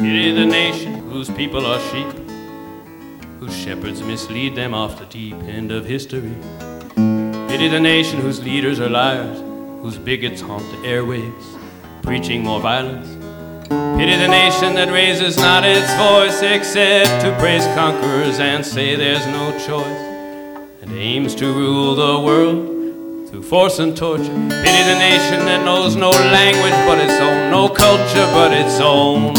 Pity the nation whose people are sheep, whose shepherds mislead them off the deep end of history. Pity the nation whose leaders are liars, whose bigots haunt the airwaves, preaching more violence. Pity the nation that raises not its voice except to praise conquerors and say there's no choice, and aims to rule the world through force and torture. Pity the nation that knows no language but its own, no culture but its own.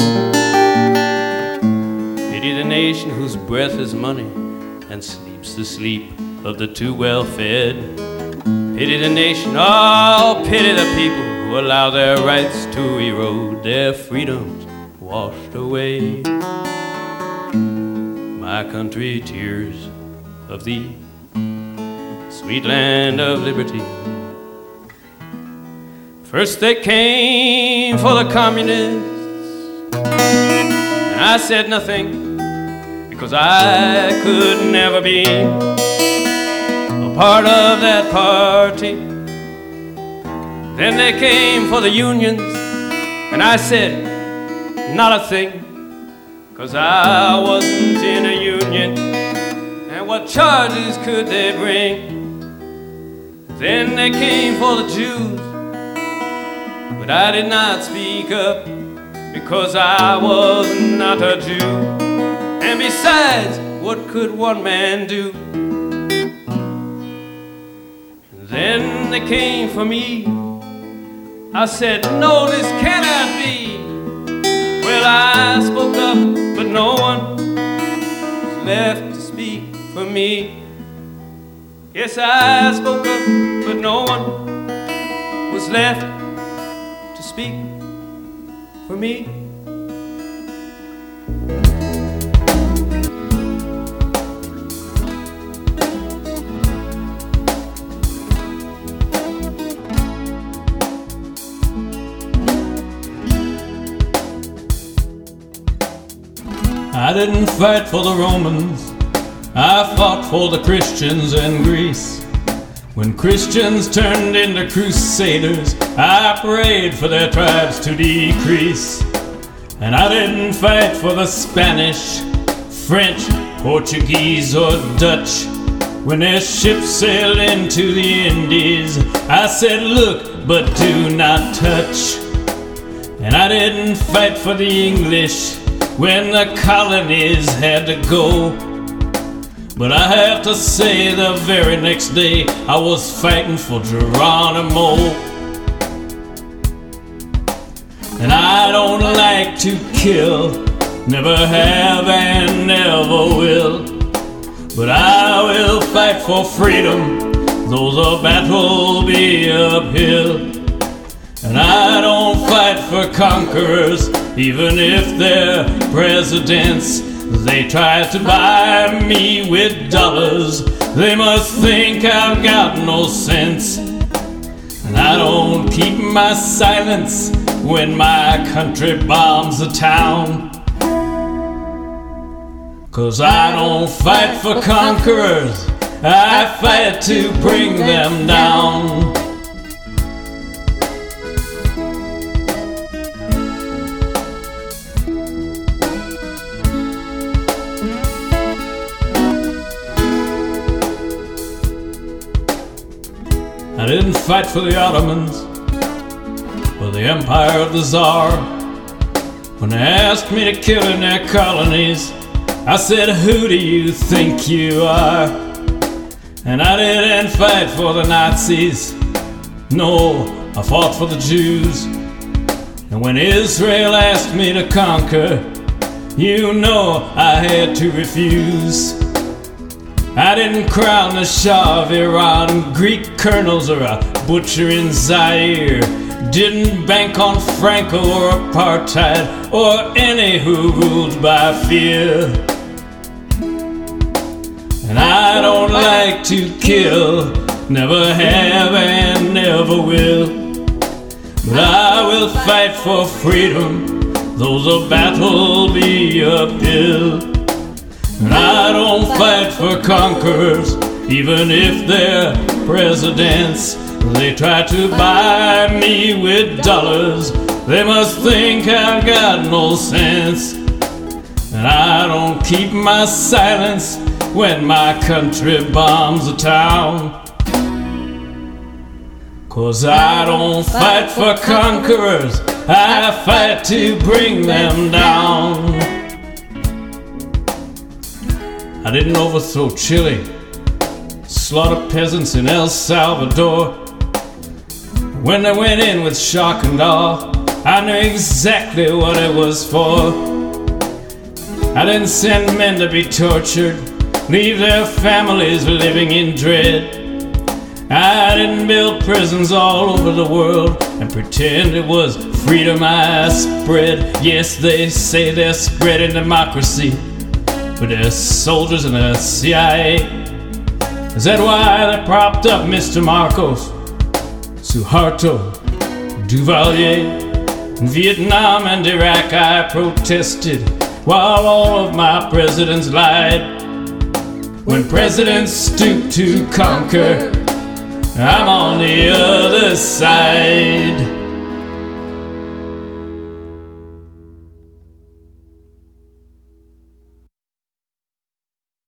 Pity the nation whose breath is money and sleeps the sleep of the too well-fed. Pity the nation, oh, pity the people who allow their rights to erode, their freedoms washed away. My country, tears of thee, sweet land of liberty. First they came for the communists, and I said nothing, because I could never be a part of that party. Then they came for the unions, and I said not a thing, because I wasn't in a union, and what charges could they bring? Then they came for the Jews, but I did not speak up, because I was not a Jew. And besides, what could one man do? And then they came for me. I said, no, this cannot be. Well, I spoke up, but no one was left to speak for me. Yes, I spoke up, but no one was left to speak for me. I didn't fight for the Romans, I fought for the Christians in Greece. When Christians turned into crusaders, I prayed for their tribes to decrease. And I didn't fight for the Spanish, French, Portuguese, or Dutch. When their ships sailed into the Indies, I said, look, but do not touch. And I didn't fight for the English when the colonies had to go. But I have to say, the very next day I was fighting for Geronimo. And I don't like to kill, never have and never will. But I will fight for freedom, though the battle be uphill. And I don't fight for conquerors, even if they're presidents. They try to buy me with dollars, they must think I've got no sense. And I don't keep my silence when my country bombs a town. 'Cause I don't fight for conquerors, I fight to bring them down. I didn't fight for the Ottomans or the empire of the Tsar. When they asked me to kill in their colonies, I said, who do you think you are? And I didn't fight for the Nazis, no, I fought for the Jews. And when Israel asked me to conquer, you know I had to refuse. I didn't crown the Shah of Iran, Greek colonels or a butcher in Zaire. Didn't bank on Franco or apartheid or any who ruled by fear. And I don't like to kill, never have and never will. But I will fight for freedom, though the battle be uphill. And I don't fight for conquerors, even if they're presidents. They try to buy me with dollars, They must think I've got no sense, and I don't keep my silence when my country bombs a town. 'Cause I don't fight for conquerors, I fight to bring them down. I didn't overthrow Chile, slaughter peasants in El Salvador. When they went in with shock and awe, I knew exactly what it was for. I didn't send men to be tortured, leave their families living in dread. I didn't build prisons all over the world and pretend it was freedom I spread. Yes, they say they're spreading democracy, but they're soldiers in the CIA. Is that why they propped up Mr. Marcos, Suharto, Duvalier? In Vietnam and Iraq I protested while all of my presidents lied. When presidents stoop to conquer, I'm on the other side.